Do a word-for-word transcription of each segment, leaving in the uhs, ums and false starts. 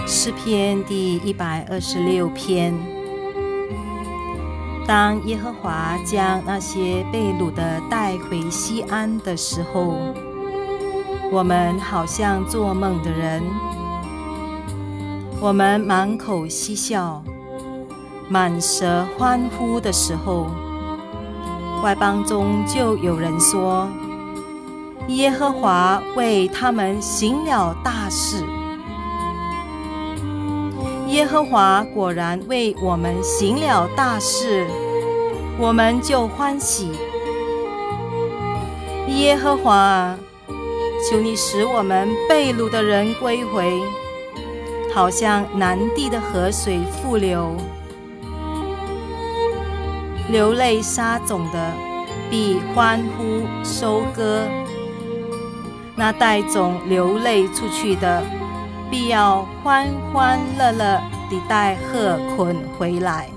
诗篇第一百二十六篇。当耶和华将那些被掳的带回西安的时候，我们好像做梦的人，我们满口嬉笑，满舌欢呼的时候，外邦中就有人说，耶和华为他们行了大事。耶和华果然为我们行了大事，我们就欢喜。耶和华，求你使我们被掳的人归回，好像南地的河水复流。流泪撒种的必欢呼收割，那带种流泪出去的必要欢欢乐乐地带禾捆回来。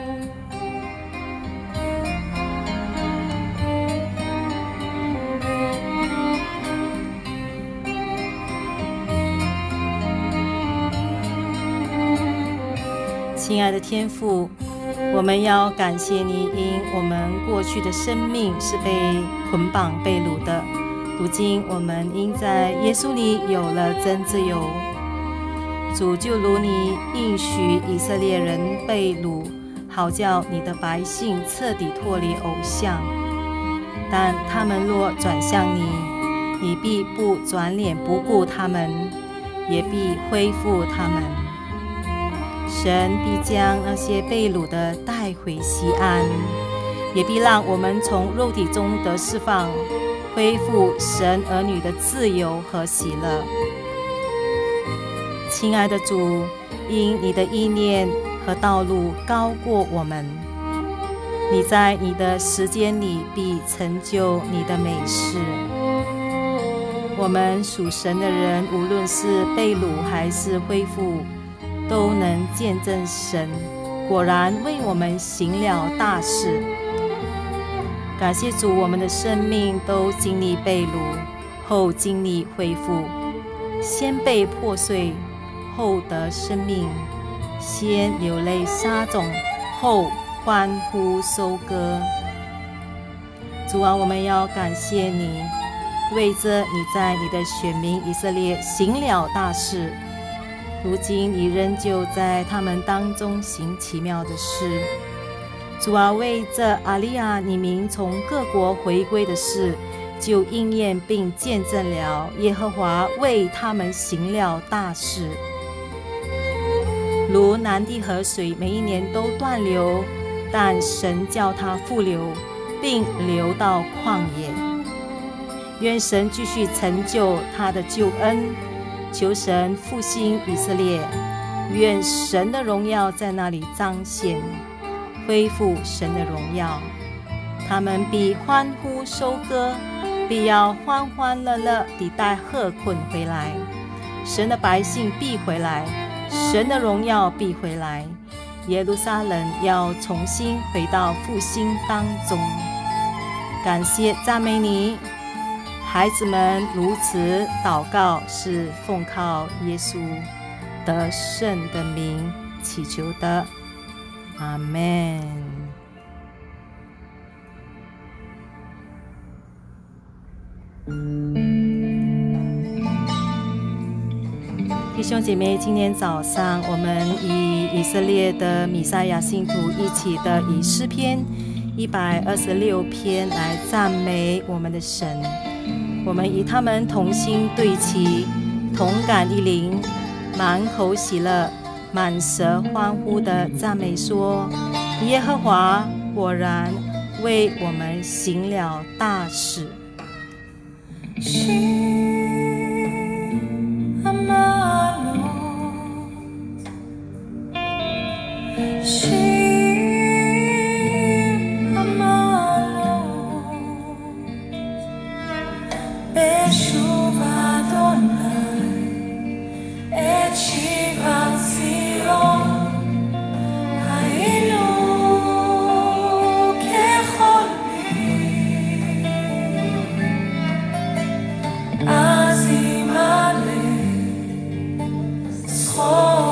亲爱的天父，我们要感谢你，因我们过去的生命是被捆绑被掳的，如今我们因在耶稣里有了真自由。主，就如你应许以色列人被掳，好叫你的百姓彻底脱离偶像，但他们若转向你，你必不转脸不顾他们，也必恢复他们。神必将那些被掳的带回西安，也必让我们从肉体中得释放，恢复神儿女的自由和喜乐。亲爱的主，因你的意念和道路高过我们，你在你的时间里必成就你的美事。我们属神的人，无论是被掳还是恢复，都能见证神果然为我们行了大事。感谢主，我们的生命都经历被掳，后经历恢复，先被破碎，后得生命；先流泪撒种，后欢呼收割。主啊，我们要感谢你，为着你在你的选民以色列行了大事，如今你仍旧在他们当中行奇妙的事。主啊，为着阿利亚你民从各国回归的事，就应验并见证了耶和华为他们行了大事。如南地河水每一年都断流，但神叫它复流，并流到旷野。愿神继续成就他的救恩，求神复兴以色列，愿神的荣耀在那里彰显，恢复神的荣耀。他们必欢呼收割，必要欢欢乐乐地带禾捆回来。神的百姓必回来，神的荣耀必回来，耶路撒冷要重新回到复兴当中。感谢赞美你，孩子们如此祷告，是奉靠耶稣得胜的名祈求的，阿们。弟兄姐妹，今天早上我们以以色列的弥赛亚信徒一起的以诗篇一百二十六篇来赞美我们的神。我们以他们同心对齐，同感一灵，满口喜乐，满舌欢呼的赞美说，耶和华果然为我们行了大事。 Oh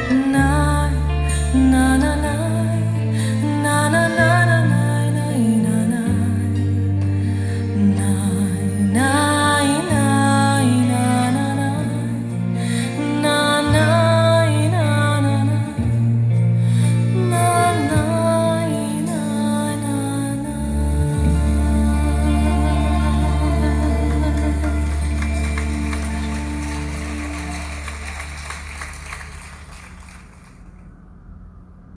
那